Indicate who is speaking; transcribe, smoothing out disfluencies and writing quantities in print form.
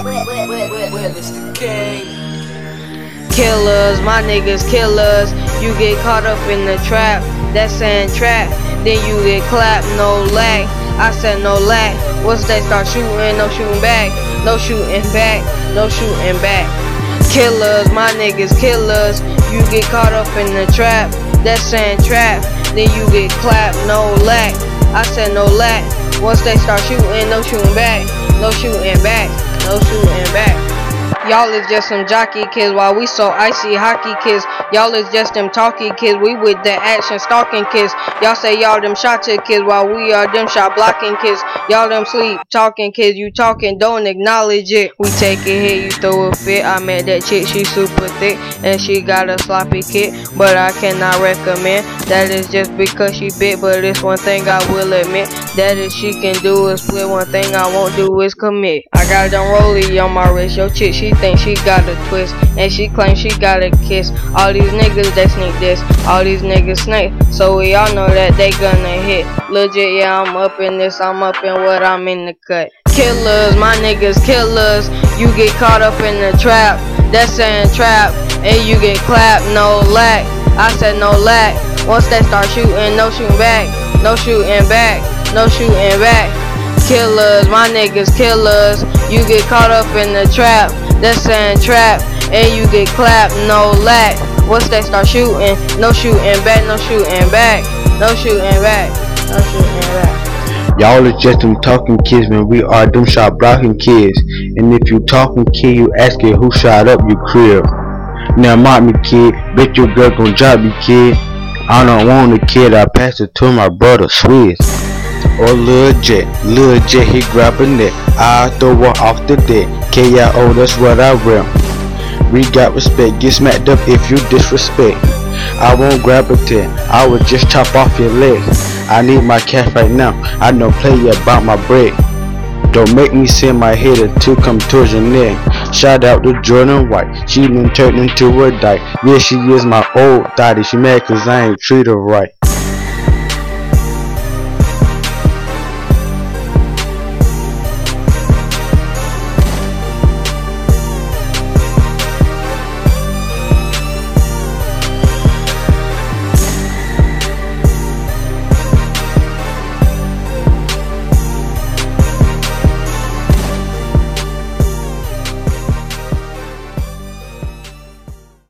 Speaker 1: Well, it's the king.
Speaker 2: Killers, my niggas killers. You get caught up in the trap, that sand trap. Then you get clapped, no lag. I said no lag. Once they start shooting, no shooting back. No shooting back, no shooting back. Killers, my niggas killers. You get caught up in the trap, that sand trap. Then you get clapped, no lag. I said no lag. Once they start shooting, no shooting back. No shooting back, no shooting back. Y'all is just some jockey kids while we so icy hockey kids. Y'all is just them talky kids, we with the action stalking kids. Y'all say y'all them shot kids while we are them shot blocking kids. Y'all them sleep talking kids, you talking don't acknowledge it. We take a hit, you throw a fit. I met that chick, she super thick and she got a sloppy kid, but I cannot recommend. That is just because she bit, but it's one thing I will admit. That is she can do is split, one thing I won't do is commit. I got them rollie on my wrist, yo chick she think she got a twist, and she claims she got a kiss. All these niggas they sneak this, all these niggas snake, so we all know that they gonna hit. Legit, yeah, I'm up in this, I'm up in what I'm in the cut. Killers, my niggas killers. You get caught up in the trap, that sand trap, and you get clapped, no lag. I said no lag. Once they start shooting, no shooting back, no shooting back, no shooting back. Killers, my niggas killers. You get caught up in the trap, that sand trap, and you get clapped, no lag. Once they start shooting, no shooting back, no shooting back, no shooting back, no shooting back.
Speaker 3: Y'all is just them talking kids, man. We are them shot blocking kids. And if you talking kid, you asking who shot up your crib. Now mock me kid, bet your girl gon' drop me kid. I don't want a kid, I pass it to my brother Swizz. Or Lil Jet, he grab a net, I throw her off the deck. KIO, that's what I rep. We got respect, get smacked up if you disrespect. I won't grab a tit, I will just chop off your leg. I need my cash right now, I don't play about my bread. Don't make me send my header to come towards your neck. Shout out to Jordan White, she been turned into a dyke. Yeah, she is my old thotty, she mad cause I ain't treat her right.